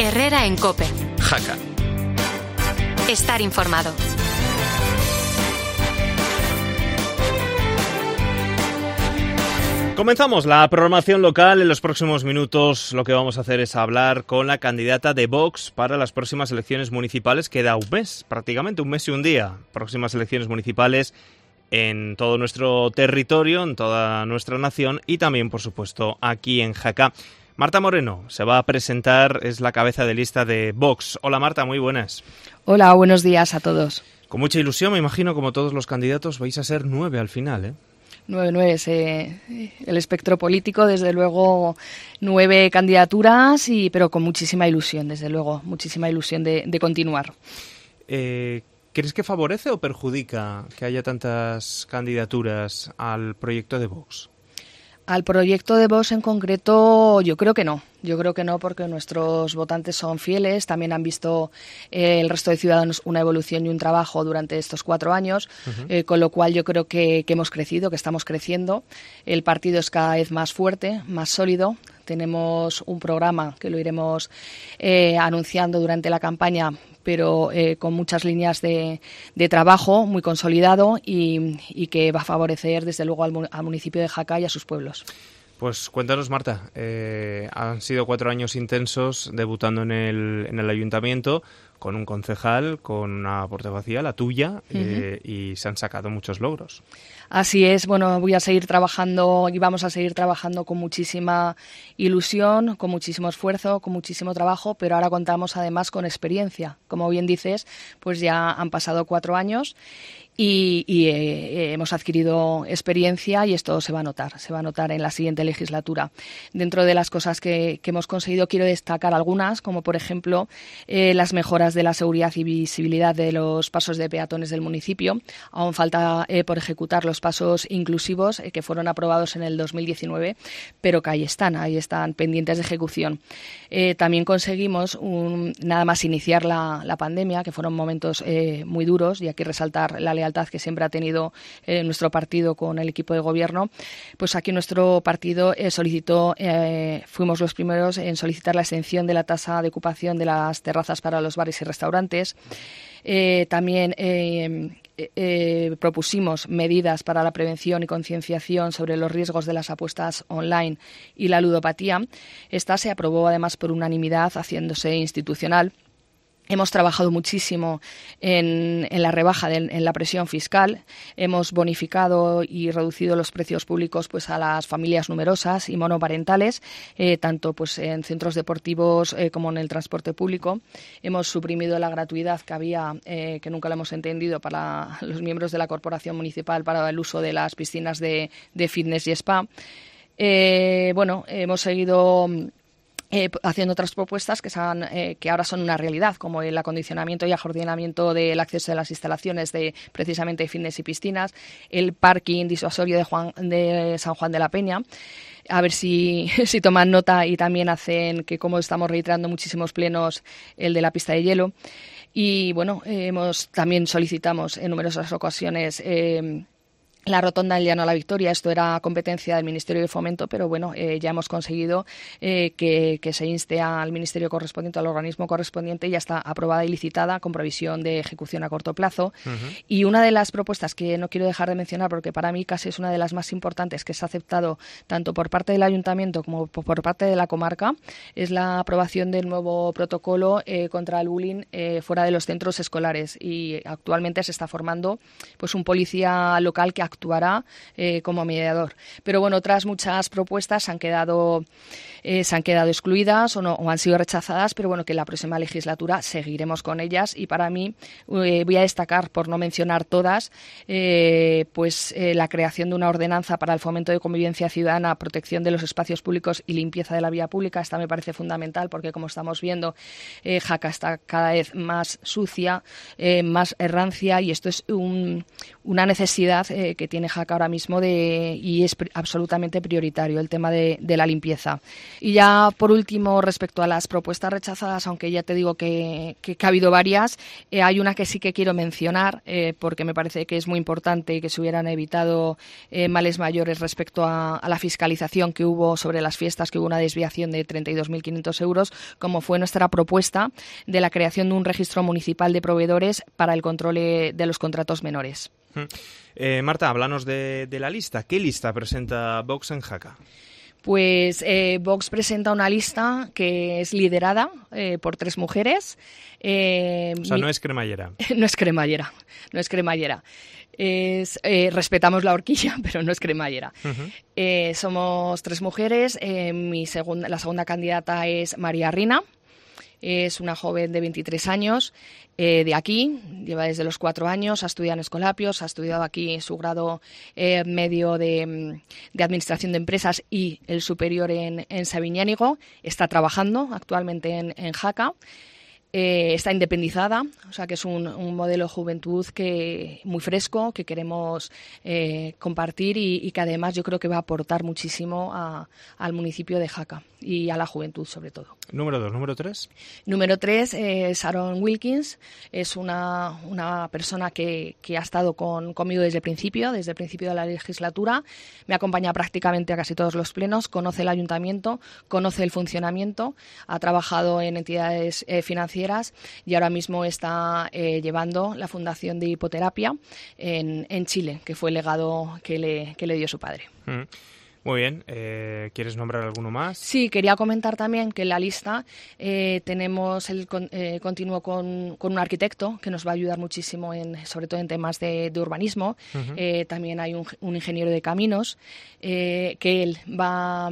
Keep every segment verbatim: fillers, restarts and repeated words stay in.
Herrera en COPE. Jaca. Estar informado. Comenzamos la programación local. En los próximos minutos lo que vamos a hacer es hablar con la candidata de Vox para las próximas elecciones municipales. Queda un mes, prácticamente un mes y un día. Próximas elecciones municipales en todo nuestro territorio, en toda nuestra nación y también, por supuesto, aquí en Jaca. Marta Moreno se va a presentar, es la cabeza de lista de Vox. Hola Marta, muy buenas. Hola, buenos días a todos. Con mucha ilusión, me imagino, como todos los candidatos, vais a ser nueve al final, ¿eh? Nueve, nueve, eh, el espectro político, desde luego, nueve candidaturas, y pero con muchísima ilusión, desde luego, muchísima ilusión de, de continuar. Eh, ¿Crees que favorece o perjudica que haya tantas candidaturas al proyecto de Vox? Al proyecto de Vox en concreto, yo creo que no. Yo creo que no, porque nuestros votantes son fieles, también han visto eh, el resto de ciudadanos una evolución y un trabajo durante estos cuatro años, uh-huh. eh, con lo cual yo creo que, que hemos crecido, que estamos creciendo. El partido es cada vez más fuerte, más sólido. Tenemos un programa que lo iremos eh, anunciando durante la campaña, pero eh, con muchas líneas de, de trabajo, muy consolidado y, y que va a favorecer desde luego al, al municipio de Jaca y a sus pueblos. Pues cuéntanos, Marta, eh, han sido cuatro años intensos debutando en el, en el ayuntamiento, con un concejal, con una portavocía, la tuya, uh-huh. eh, y se han sacado muchos logros. Así es, bueno, voy a seguir trabajando y vamos a seguir trabajando con muchísima ilusión, con muchísimo esfuerzo, con muchísimo trabajo, pero ahora contamos además con experiencia. Como bien dices, pues ya han pasado cuatro años y, y eh, hemos adquirido experiencia y esto se va a notar, se va a notar en la siguiente legislatura. Dentro de las cosas que, que hemos conseguido quiero destacar algunas, como por ejemplo eh, las mejoras de la seguridad y visibilidad de los pasos de peatones del municipio. Aún falta eh, por ejecutar los pasos inclusivos eh, que fueron aprobados en el dos mil diecinueve, pero que ahí están, ahí están pendientes de ejecución. Eh, también conseguimos un, nada más iniciar la, la pandemia, que fueron momentos eh, muy duros, y aquí resaltar la lealtad que siempre ha tenido eh, nuestro partido con el equipo de gobierno. Pues aquí nuestro partido eh, solicitó, eh, fuimos los primeros en solicitar la exención de la tasa de ocupación de las terrazas para los bares y restaurantes. Eh, también eh, eh, propusimos medidas para la prevención y concienciación sobre los riesgos de las apuestas online y la ludopatía. Esta se aprobó además por unanimidad, haciéndose institucional. Hemos trabajado muchísimo en, en la rebaja, de, en la presión fiscal. Hemos bonificado y reducido los precios públicos pues a las familias numerosas y monoparentales, eh, tanto pues en centros deportivos eh, como en el transporte público. Hemos suprimido la gratuidad que había, eh, que nunca lo hemos entendido, para los miembros de la corporación municipal para el uso de las piscinas de, de fitness y spa. Eh, bueno, hemos seguido Eh, haciendo otras propuestas que, sean, eh, que ahora son una realidad, como el acondicionamiento y ajardinamiento del acceso de las instalaciones de precisamente fitness y piscinas, el parking disuasorio de, Juan, de San Juan de la Peña. A ver si, si toman nota y también hacen que, como estamos reiterando muchísimos plenos, el de la pista de hielo. Y bueno, eh, hemos también solicitamos en numerosas ocasiones eh, la rotonda del Llano a la Victoria. Esto era competencia del Ministerio de Fomento, pero bueno, eh, ya hemos conseguido eh, que, que se inste al Ministerio correspondiente, al organismo correspondiente, ya está aprobada y licitada con previsión de ejecución a corto plazo. Uh-huh. Y una de las propuestas que no quiero dejar de mencionar, porque para mí casi es una de las más importantes que se ha aceptado tanto por parte del Ayuntamiento como por parte de la comarca, es la aprobación del nuevo protocolo eh, contra el bullying eh, fuera de los centros escolares. Y actualmente se está formando pues un policía local que actuará eh, como mediador. Pero bueno, otras muchas propuestas han quedado, eh, se han quedado excluidas o, no, o han sido rechazadas, pero bueno, que en la próxima legislatura seguiremos con ellas. Y para mí, eh, voy a destacar, por no mencionar todas, eh, pues eh, la creación de una ordenanza para el fomento de convivencia ciudadana, protección de los espacios públicos y limpieza de la vía pública. Esta me parece fundamental porque, como estamos viendo, eh, Jaca está cada vez más sucia, eh, más errancia, y esto es un, una necesidad eh, que que tiene Jaca ahora mismo de, y es pr- absolutamente prioritario el tema de, de la limpieza. Y ya por último, respecto a las propuestas rechazadas, aunque ya te digo que, que, que ha habido varias, eh, hay una que sí que quiero mencionar eh, porque me parece que es muy importante y que se hubieran evitado eh, males mayores respecto a, a la fiscalización que hubo sobre las fiestas, que hubo una desviación de treinta y dos mil quinientos euros, como fue nuestra propuesta de la creación de un registro municipal de proveedores para el control de los contratos menores. Eh, Marta, háblanos de, de la lista. ¿Qué lista presenta Vox en Jaca? Pues eh, Vox presenta una lista que es liderada eh, por tres mujeres. Eh, o sea, mi... no es cremallera. no es cremallera, no es cremallera. Es, eh, respetamos la horquilla, pero no es cremallera. Uh-huh. Eh, somos tres mujeres. Eh, mi segunda, la segunda candidata es María Rina. Es una joven de veintitrés años, eh, de aquí, lleva desde los cuatro años, ha estudiado en Escolapios, ha estudiado aquí su grado eh, medio de, de Administración de Empresas y el superior en, en Sabiñánigo. Está trabajando actualmente en, en Jaca. Eh, está independizada, o sea que es un, un modelo de juventud que muy fresco, que queremos eh, compartir y, y que además yo creo que va a aportar muchísimo a, al municipio de Jaca y a la juventud sobre todo. Número dos, número tres. Número tres es Sharon Wilkins, es una, una persona que, que ha estado con, conmigo desde el principio, desde el principio de la legislatura, me acompaña prácticamente a casi todos los plenos, conoce el ayuntamiento, conoce el funcionamiento, ha trabajado en entidades eh, financieras y ahora mismo está eh, llevando la Fundación de Hipoterapia en, en Chile, que fue el legado que le, que le dio su padre. Mm. Muy bien. Eh, ¿Quieres nombrar alguno más? Sí, quería comentar también que en la lista eh, tenemos el con, eh, continuo con, con un arquitecto que nos va a ayudar muchísimo, en, sobre todo en temas de, de urbanismo. Uh-huh. Eh, también hay un, un ingeniero de caminos eh, que él va...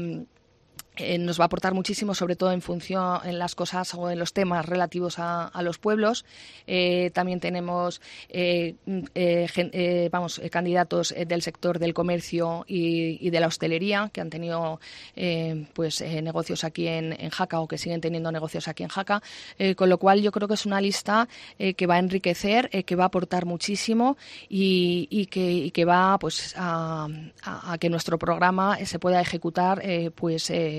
Eh, nos va a aportar muchísimo, sobre todo en función en las cosas o en los temas relativos a, a los pueblos. Eh, también tenemos eh, eh, gen, eh, vamos eh, candidatos del sector del comercio y, y de la hostelería que han tenido eh, pues eh, negocios aquí en, en Jaca o que siguen teniendo negocios aquí en Jaca, eh, con lo cual yo creo que es una lista eh, que va a enriquecer, eh, que va a aportar muchísimo y, y, que, y que va pues a, a, a que nuestro programa se pueda ejecutar eh, pues eh,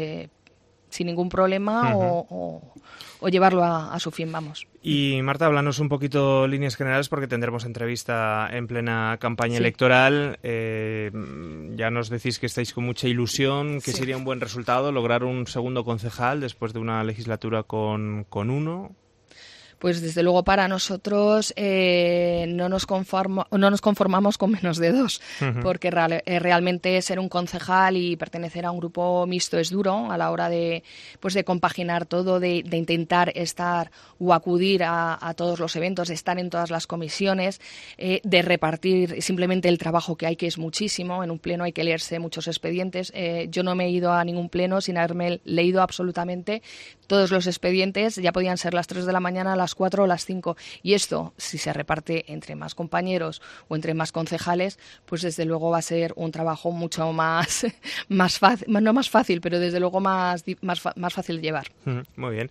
sin ningún problema uh-huh. o, o, o llevarlo a, a su fin, vamos. Y Marta, háblanos un poquito líneas generales porque tendremos entrevista en plena campaña sí. electoral. Eh, ya nos decís que estáis con mucha ilusión, que sí. sería un buen resultado lograr un segundo concejal después de una legislatura con, con uno. Pues desde luego para nosotros eh, no, nos conformo, no nos conformamos con menos de dos, uh-huh. porque real, eh, realmente ser un concejal y pertenecer a un grupo mixto es duro a la hora de, pues de compaginar todo, de, de intentar estar o acudir a, a todos los eventos, de estar en todas las comisiones, eh, de repartir simplemente el trabajo que hay, que es muchísimo. En un pleno hay que leerse muchos expedientes. Eh, yo no me he ido a ningún pleno sin haberme leído absolutamente todos los expedientes, ya podían ser las tres de la mañana, a las cuatro o las cinco. Y esto, si se reparte entre más compañeros o entre más concejales, pues desde luego va a ser un trabajo mucho más, más fácil, no más fácil, pero desde luego más, más, más fácil de llevar. Muy bien.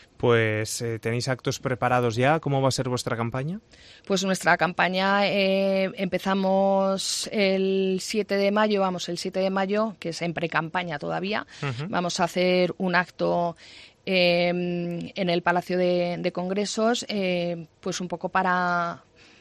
Pues eh, ¿tenéis actos preparados ya? ¿Cómo va a ser vuestra campaña? Pues nuestra campaña eh, empezamos el siete de mayo, vamos, el siete de mayo, que es en pre-campaña todavía. Uh-huh. Vamos a hacer un acto eh, en el Palacio de, de Congresos, eh, pues un poco para...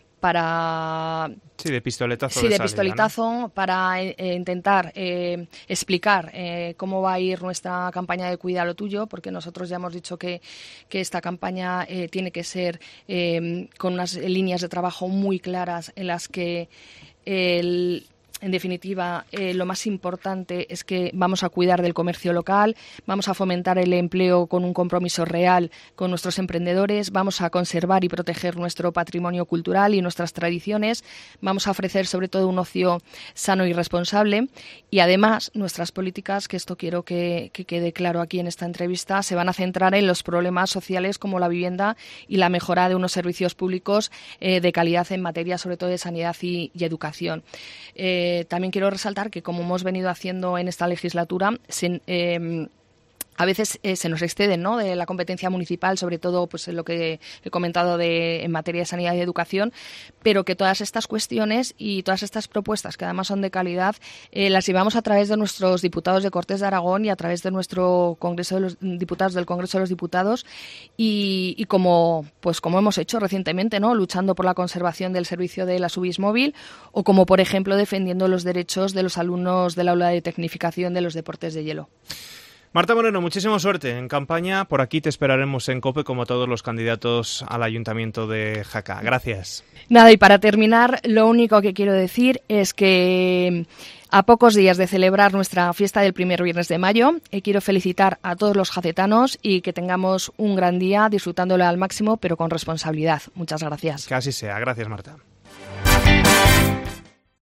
para sí de pistoletazo sí de, de pistoletazo ¿no? para eh, intentar eh, explicar eh, cómo va a ir nuestra campaña de Cuida lo Tuyo, porque nosotros ya hemos dicho que, que esta campaña eh, tiene que ser eh, con unas líneas de trabajo muy claras en las que el En definitiva, eh, lo más importante es que vamos a cuidar del comercio local, vamos a fomentar el empleo con un compromiso real con nuestros emprendedores, vamos a conservar y proteger nuestro patrimonio cultural y nuestras tradiciones, vamos a ofrecer sobre todo un ocio sano y responsable y además nuestras políticas, que esto quiero que, que quede claro aquí en esta entrevista, se van a centrar en los problemas sociales como la vivienda y la mejora de unos servicios públicos eh, de calidad en materia sobre todo de sanidad y, y educación. Eh, También quiero resaltar que, como hemos venido haciendo en esta legislatura, se, eh, a veces eh, se nos exceden, ¿no?, de la competencia municipal, sobre todo pues en lo que he comentado de, en materia de sanidad y educación, pero que todas estas cuestiones y todas estas propuestas, que además son de calidad, eh, las llevamos a través de nuestros diputados de Cortes de Aragón y a través de nuestro Congreso de los Diputados del Congreso de los Diputados y, y como pues como hemos hecho recientemente, ¿no?, luchando por la conservación del servicio de la Subis móvil o como, por ejemplo, defendiendo los derechos de los alumnos del aula de tecnificación de los deportes de hielo. Marta Moreno, muchísima suerte en campaña. Por aquí te esperaremos en COPE como todos los candidatos al Ayuntamiento de Jaca. Gracias. Nada, y para terminar, lo único que quiero decir es que a pocos días de celebrar nuestra fiesta del primer viernes de mayo, eh, quiero felicitar a todos los jacetanos y que tengamos un gran día disfrutándolo al máximo, pero con responsabilidad. Muchas gracias. Que así sea. Gracias, Marta.